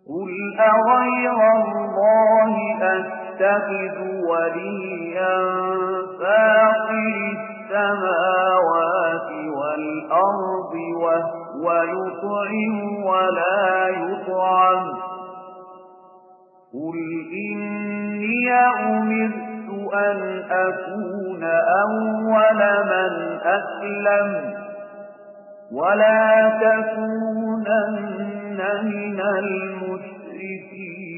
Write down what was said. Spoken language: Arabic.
قل أغير الله أتخذ وليا فاطر السماوات والأرض وهو يطعم ولا يطعم قل إني أمرت أن أكون أول من أسلم ولا تكونن من المشركين